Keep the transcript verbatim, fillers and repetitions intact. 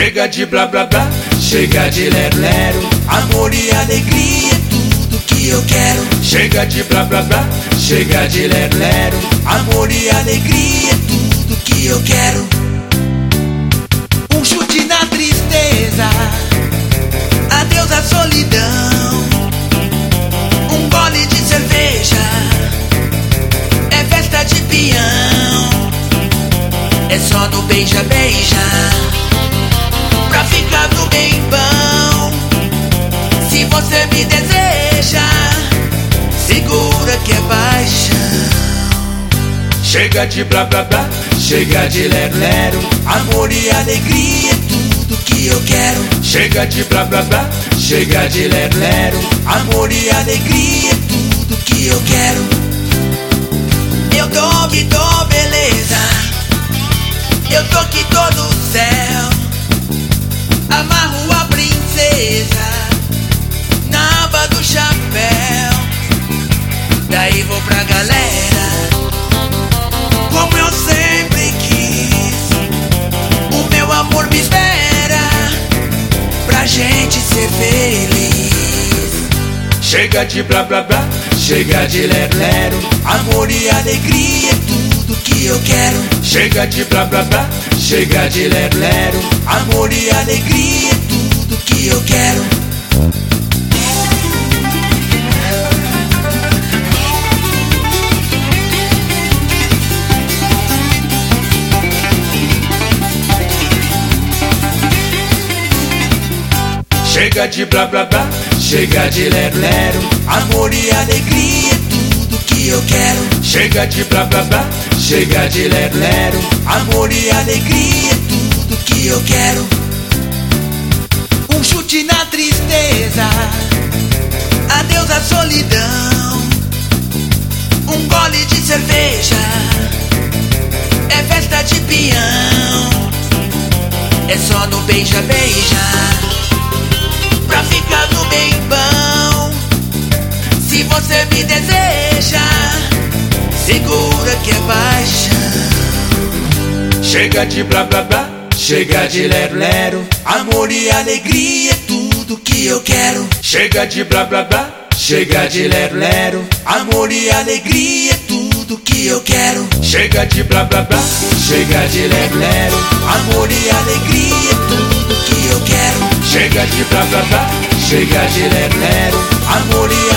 Chega de blá blá blá, chega de lero lero. Amor e alegria é tudo que eu quero. Chega de blá blá blá, chega de lero lero. Amor e alegria é tudo que eu quero. Um chute na tristeza, adeus à solidão. Um gole de cerveja, é festa de peão. É só no beija-beija, pra ficar no bem bom. Se você me deseja, segura que é paixão. Chega de blá blá blá, chega de lero lero. Amor e alegria é tudo que eu quero. Chega de blá blá blá, chega de lero lero. Amor e alegria é tudo que eu quero. Eu tô que tô beleza, eu tô que tô no céu. Amarro a princesa na aba do chapéu. Daí vou pra galera, como eu sempre quis. O meu amor me espera, pra gente ser feliz. Chega de blá blá blá, chega de lero lero. Amor e alegria é tudo que eu quero. Chega de blá blá blá, chega de lero lero. Amor e alegria é tudo que eu quero. Chega de blá blá blá, chega de lero lero. Amor e alegria é tudo que eu quero. Chega de blá blá blá, chega de lero lero. Amor e alegria é tudo que eu quero. Um chute na tristeza, adeus à solidão. Um gole de cerveja, é festa de peão. É só no beija-beija, pra ficar no bem bom. Se você me deseja, segura que é paixão. Chega de blá blá blá, chega de lero lero. Amor e alegria é tudo que eu quero. Chega de blá blá blá, chega de lero lero. Amor e alegria é tudo que eu quero. Chega de blá blá blá, chega de lero lero. Amor e alegria é tudo que eu quero. Chega de blá blá blá, chega de lero lero. Amor e